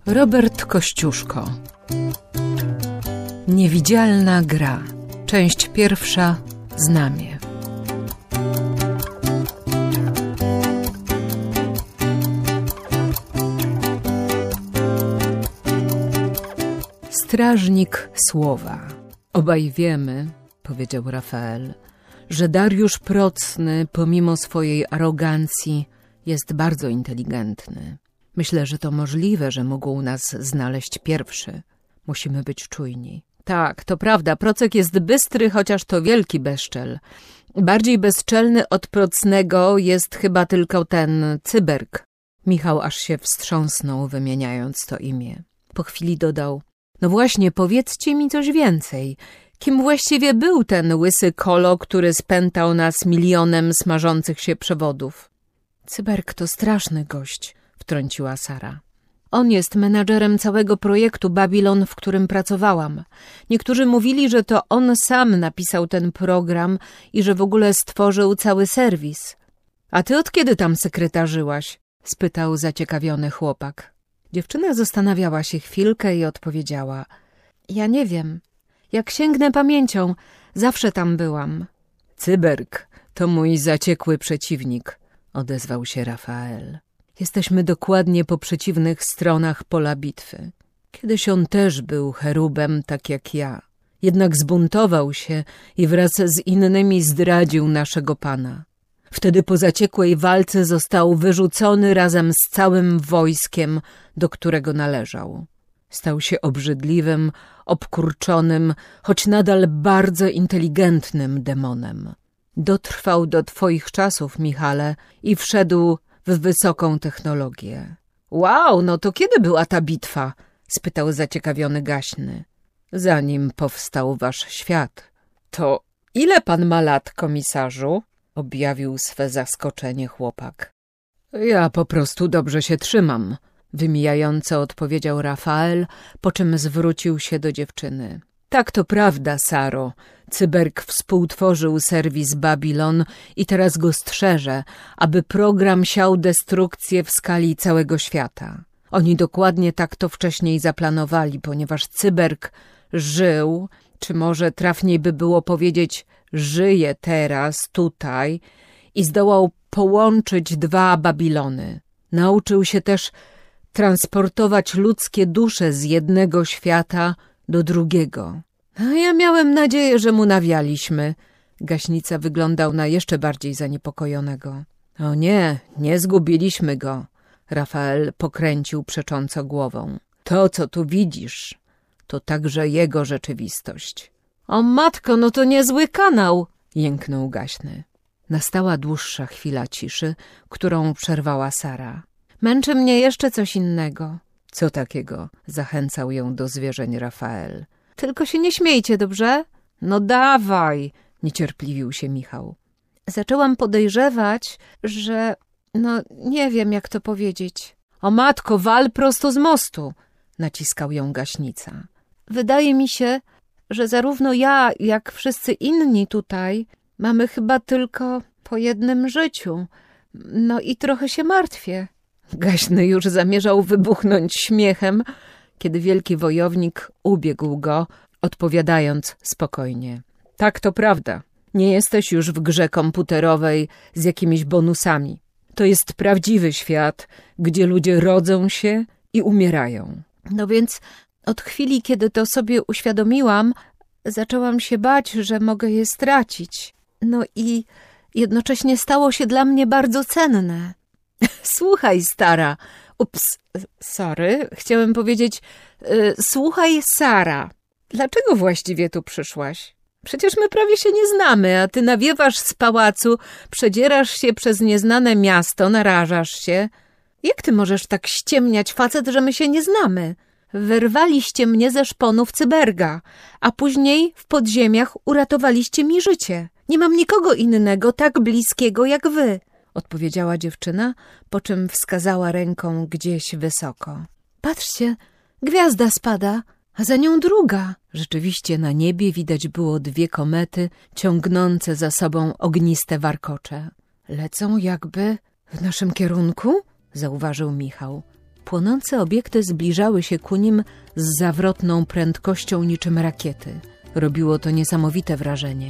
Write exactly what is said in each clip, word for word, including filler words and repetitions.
Robert Kościuszko. Niewidzialna gra. Część pierwsza. Znamie. Strażnik słowa. Obaj wiemy, powiedział Rafael, że Dariusz Procny, pomimo swojej arogancji, jest bardzo inteligentny. Myślę, że to możliwe, że mógł nas znaleźć pierwszy. Musimy być czujni. Tak, to prawda, Procek jest bystry, chociaż to wielki bezczel. Bardziej bezczelny od Procnego jest chyba tylko ten Cyberg. Michał aż się wstrząsnął, wymieniając to imię. Po chwili dodał: no właśnie, powiedzcie mi coś więcej. Kim właściwie był ten łysy kolo, który spętał nas milionem smażących się przewodów? Cyberg to straszny gość, wtrąciła Sara. On jest menadżerem całego projektu Babilon, w którym pracowałam. Niektórzy mówili, że to on sam napisał ten program i że w ogóle stworzył cały serwis. A ty od kiedy tam sekretarzyłaś? Spytał zaciekawiony chłopak. Dziewczyna zastanawiała się chwilkę i odpowiedziała: ja nie wiem. Jak sięgnę pamięcią, zawsze tam byłam. Cyberg to mój zaciekły przeciwnik, odezwał się Rafael. Jesteśmy dokładnie po przeciwnych stronach pola bitwy. Kiedyś on też był cherubem, tak jak ja. Jednak zbuntował się i wraz z innymi zdradził naszego Pana. Wtedy po zaciekłej walce został wyrzucony razem z całym wojskiem, do którego należał. Stał się obrzydliwym, obkurczonym, choć nadal bardzo inteligentnym demonem. Dotrwał do twoich czasów, Michale, i wszedł w wysoką technologię. Wow, no to kiedy była ta bitwa? Spytał zaciekawiony Gaśny. Zanim powstał wasz świat. To ile pan ma lat, komisarzu? Objawił swe zaskoczenie chłopak. Ja po prostu dobrze się trzymam, wymijająco odpowiedział Rafael, po czym zwrócił się do dziewczyny. Tak, to prawda, Saro. Cyberg współtworzył serwis Babilon i teraz go strzeże, aby program siał destrukcję w skali całego świata. Oni dokładnie tak to wcześniej zaplanowali, ponieważ Cyberg żył, czy może trafniej by było powiedzieć, żyje teraz tutaj i zdołał połączyć dwa Babilony. Nauczył się też transportować ludzkie dusze z jednego świata do drugiego. A ja miałem nadzieję, że mu nawialiśmy. Gaśnica wyglądał na jeszcze bardziej zaniepokojonego. O nie, nie zgubiliśmy go. Rafael pokręcił przecząco głową. To, co tu widzisz, to także jego rzeczywistość. O matko, no to niezły kanał, jęknął Gaśny. Nastała dłuższa chwila ciszy, którą przerwała Sara. Męczy mnie jeszcze coś innego. Co takiego? Zachęcał ją do zwierzeń Rafael. Tylko się nie śmiejcie, dobrze? No dawaj, niecierpliwił się Michał. Zaczęłam podejrzewać, że... no nie wiem, jak to powiedzieć. O matko, wal prosto z mostu, naciskał ją Gaśnica. Wydaje mi się, że zarówno ja, jak wszyscy inni tutaj mamy chyba tylko po jednym życiu. No i trochę się martwię. Gaśny już zamierzał wybuchnąć śmiechem, kiedy wielki wojownik ubiegł go, odpowiadając spokojnie. Tak, to prawda. Nie jesteś już w grze komputerowej z jakimiś bonusami. To jest prawdziwy świat, gdzie ludzie rodzą się i umierają. No więc od chwili, kiedy to sobie uświadomiłam, zaczęłam się bać, że mogę je stracić. No i jednocześnie stało się dla mnie bardzo cenne. Słuchaj, stara. Ups, sorry, chciałem powiedzieć, yy, słuchaj, Sara. Dlaczego właściwie tu przyszłaś? Przecież my prawie się nie znamy, a ty nawiewasz z pałacu, przedzierasz się przez nieznane miasto, narażasz się. Jak ty możesz tak ściemniać, facet, że my się nie znamy? Wyrwaliście mnie ze szponów Cyberga, a później w podziemiach uratowaliście mi życie. Nie mam nikogo innego tak bliskiego jak wy, odpowiedziała dziewczyna, po czym wskazała ręką gdzieś wysoko. Patrzcie, gwiazda spada, a za nią druga. Rzeczywiście na niebie widać było dwie komety ciągnące za sobą ogniste warkocze. Lecą jakby w naszym kierunku? Zauważył Michał. Płonące obiekty zbliżały się ku nim z zawrotną prędkością niczym rakiety. Robiło to niesamowite wrażenie.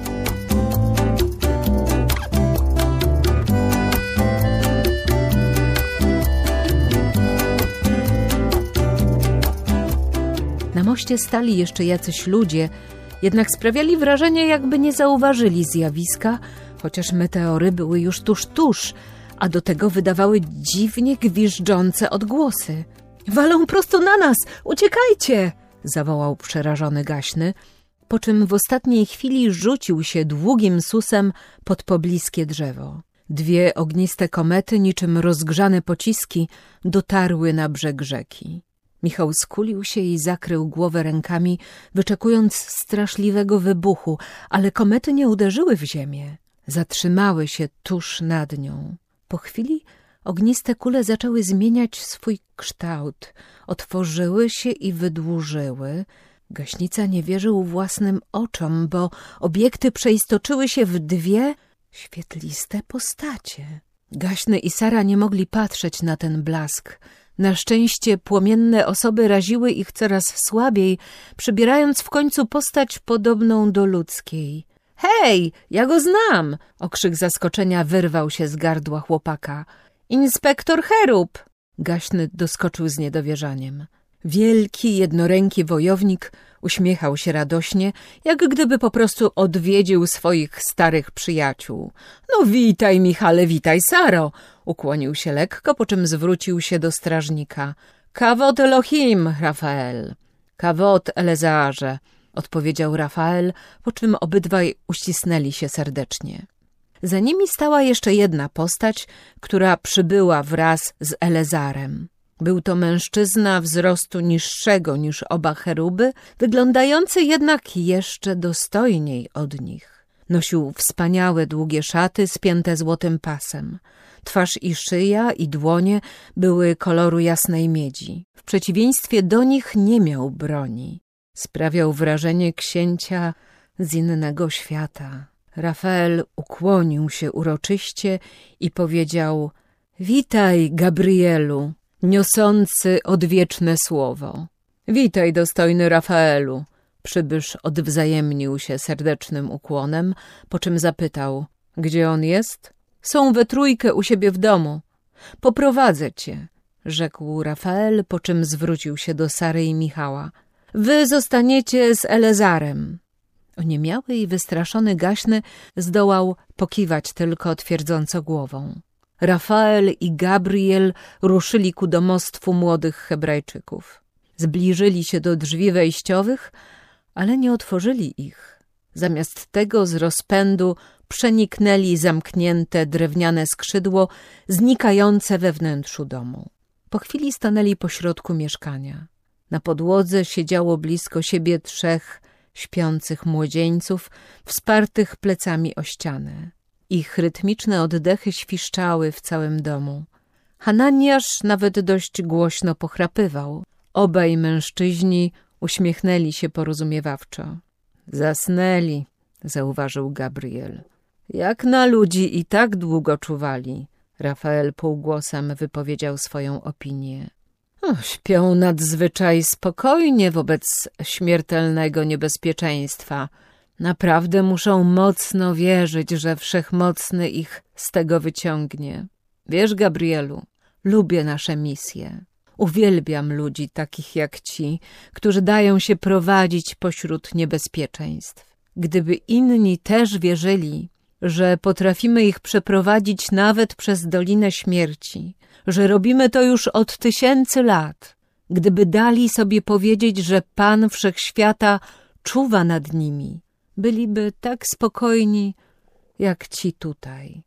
Na moście stali jeszcze jacyś ludzie, jednak sprawiali wrażenie, jakby nie zauważyli zjawiska, chociaż meteory były już tuż, tuż, a do tego wydawały dziwnie gwiżdżące odgłosy. Walą prosto na nas! Uciekajcie! Zawołał przerażony Gaśny, po czym w ostatniej chwili rzucił się długim susem pod pobliskie drzewo. Dwie ogniste komety, niczym rozgrzane pociski, dotarły na brzeg rzeki. Michał skulił się i zakrył głowę rękami, wyczekując straszliwego wybuchu, ale komety nie uderzyły w ziemię. Zatrzymały się tuż nad nią. Po chwili ogniste kule zaczęły zmieniać swój kształt, otworzyły się i wydłużyły. Gaśnica nie wierzył własnym oczom, bo obiekty przeistoczyły się w dwie świetliste postacie. Gaśny i Sara nie mogli patrzeć na ten blask. Na szczęście płomienne osoby raziły ich coraz słabiej, przybierając w końcu postać podobną do ludzkiej. — Hej, ja go znam! — okrzyk zaskoczenia wyrwał się z gardła chłopaka. — Inspektor Cherub! Gaśny doskoczył z niedowierzaniem. Wielki, jednoręki wojownik uśmiechał się radośnie, jak gdyby po prostu odwiedził swoich starych przyjaciół. — No witaj, Michale, witaj, Saro! — ukłonił się lekko, po czym zwrócił się do strażnika. — Kawot Elohim, Rafael! — Kawot Eleazarze! — odpowiedział Rafael, po czym obydwaj uścisnęli się serdecznie. Za nimi stała jeszcze jedna postać, która przybyła wraz z Eleazarem. Był to mężczyzna wzrostu niższego niż oba cheruby, wyglądający jednak jeszcze dostojniej od nich. Nosił wspaniałe długie szaty spięte złotym pasem. Twarz i szyja i dłonie były koloru jasnej miedzi. W przeciwieństwie do nich nie miał broni. Sprawiał wrażenie księcia z innego świata. Rafael ukłonił się uroczyście i powiedział: — Witaj, Gabrielu, niosący odwieczne słowo. — Witaj, dostojny Rafaelu. Przybysz odwzajemnił się serdecznym ukłonem, po czym zapytał: — Gdzie on jest? — Są we trójkę u siebie w domu. — Poprowadzę cię — rzekł Rafael, po czym zwrócił się do Sary i Michała. — Wy zostaniecie z Eleazarem. Oniemiały i wystraszony Gaśny zdołał pokiwać tylko twierdząco głową. Rafael i Gabriel ruszyli ku domostwu młodych Hebrajczyków. Zbliżyli się do drzwi wejściowych, ale nie otworzyli ich. Zamiast tego z rozpędu przeniknęli zamknięte drewniane skrzydło znikające we wnętrzu domu. Po chwili stanęli pośrodku mieszkania. Na podłodze siedziało blisko siebie trzech śpiących młodzieńców, wspartych plecami o ścianę. Ich rytmiczne oddechy świszczały w całym domu. Hananiasz nawet dość głośno pochrapywał. Obaj mężczyźni uśmiechnęli się porozumiewawczo. — Zasnęli — zauważył Gabriel. — Jak na ludzi i tak długo czuwali. Rafael półgłosem wypowiedział swoją opinię. O, śpią nadzwyczaj spokojnie wobec śmiertelnego niebezpieczeństwa. Naprawdę muszą mocno wierzyć, że Wszechmocny ich z tego wyciągnie. Wiesz, Gabrielu, lubię nasze misje. Uwielbiam ludzi takich jak ci, którzy dają się prowadzić pośród niebezpieczeństw. Gdyby inni też wierzyli, że potrafimy ich przeprowadzić nawet przez Dolinę Śmierci, że robimy to już od tysięcy lat, gdyby dali sobie powiedzieć, że Pan Wszechświata czuwa nad nimi, byliby tak spokojni jak ci tutaj.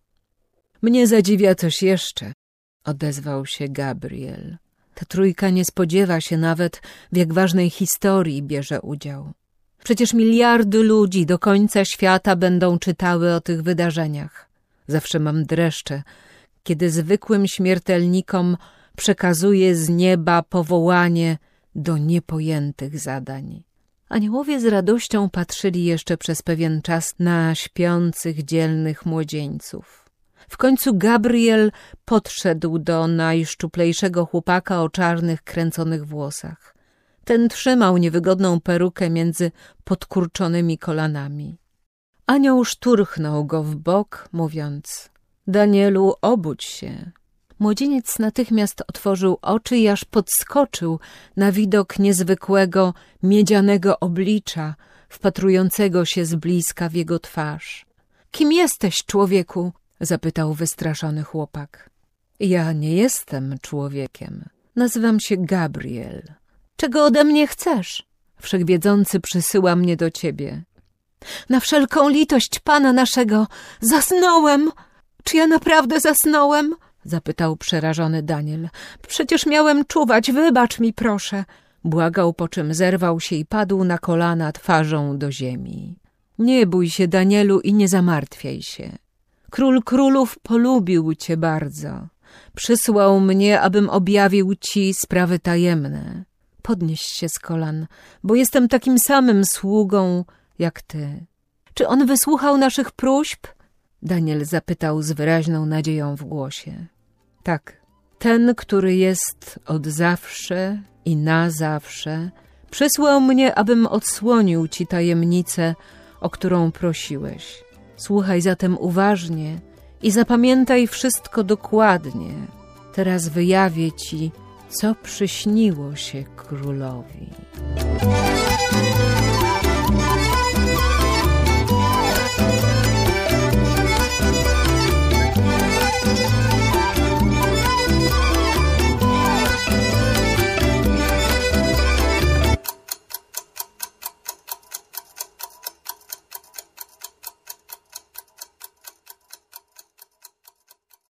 — Mnie zadziwia coś jeszcze — odezwał się Gabriel. Ta trójka nie spodziewa się nawet, w jak ważnej historii bierze udział. Przecież miliardy ludzi do końca świata będą czytały o tych wydarzeniach. Zawsze mam dreszcze, kiedy zwykłym śmiertelnikom przekazuje z nieba powołanie do niepojętych zadań. Aniołowie z radością patrzyli jeszcze przez pewien czas na śpiących, dzielnych młodzieńców. W końcu Gabriel podszedł do najszczuplejszego chłopaka o czarnych, kręconych włosach. Ten trzymał niewygodną perukę między podkurczonymi kolanami. Anioł szturchnął go w bok, mówiąc: Danielu, obudź się. Młodzieniec natychmiast otworzył oczy i aż podskoczył na widok niezwykłego, miedzianego oblicza, wpatrującego się z bliska w jego twarz. — Kim jesteś, człowieku? — zapytał wystraszony chłopak. — Ja nie jestem człowiekiem. Nazywam się Gabriel. — Czego ode mnie chcesz? — Wszechwiedzący przysyła mnie do ciebie. — Na wszelką litość Pana naszego! Zasnąłem! Czy ja naprawdę zasnąłem? — zapytał przerażony Daniel. — Przecież miałem czuwać, wybacz mi proszę! Błagał, po czym zerwał się i padł na kolana twarzą do ziemi. — Nie bój się, Danielu, i nie zamartwiaj się. Król królów polubił cię bardzo. Przysłał mnie, abym objawił ci sprawy tajemne. Podnieś się z kolan, bo jestem takim samym sługą jak ty. Czy on wysłuchał naszych próśb? Daniel zapytał z wyraźną nadzieją w głosie. Tak, ten, który jest od zawsze i na zawsze, przysłał mnie, abym odsłonił ci tajemnicę, o którą prosiłeś. Słuchaj zatem uważnie i zapamiętaj wszystko dokładnie. Teraz wyjawię ci, co przyśniło się królowi.